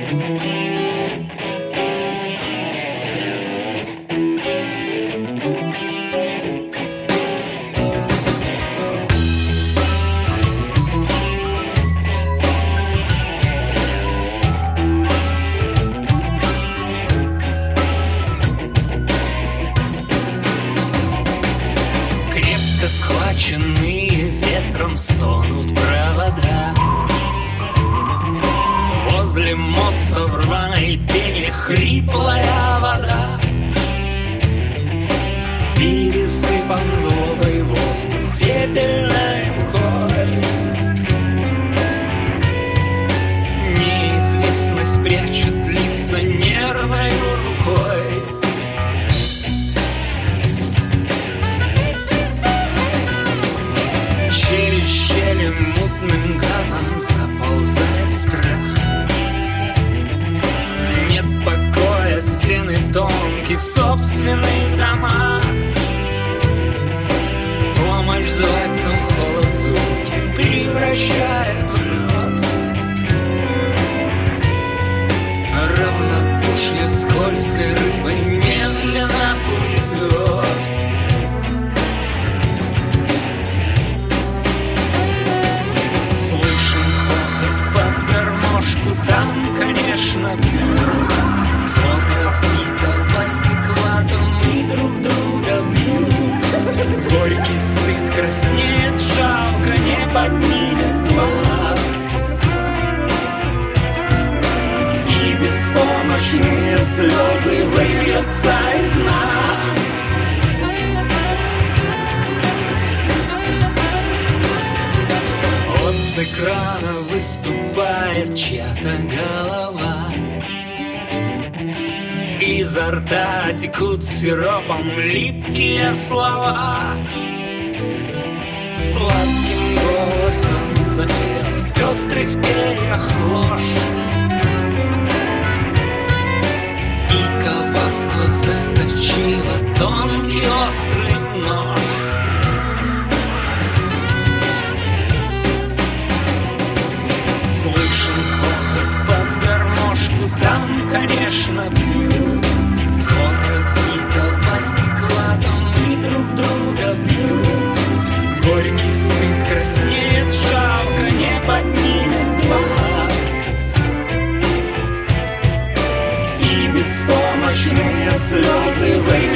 Схваченные ветром стонут провода. Возле моста в рваной пене хриплая вода. Пересыпан злобой воздух пепельной мхой. Неизвестность прячет лица нервной рукой. Мутным газом заползает страх. Нет покоя, стены тонкие в собственных домах. Помощь звать, но холод звуки превращает в лед. Равнодушие скользкой рыбой медленно плывет. Там, конечно, бьют. Звон разбитого стекла, то мы друг друга бьют. Горький стыд краснеет, жалко, не поднимет глаз. И беспомощные слезы выльются из нас. С экрана выступает чья-то голова. Изо рта текут сиропом липкие слова. Сладким голосом запел в пестрых перьях ложь. И коварство заточило тонкий острый нож. Слышен хохот под гармошку, там, конечно, бьют. Звон разбитого стекла, там мы друг друга бьют. Горький стыд краснеет, жалко, не поднимет глаз. И беспомощные слезы вы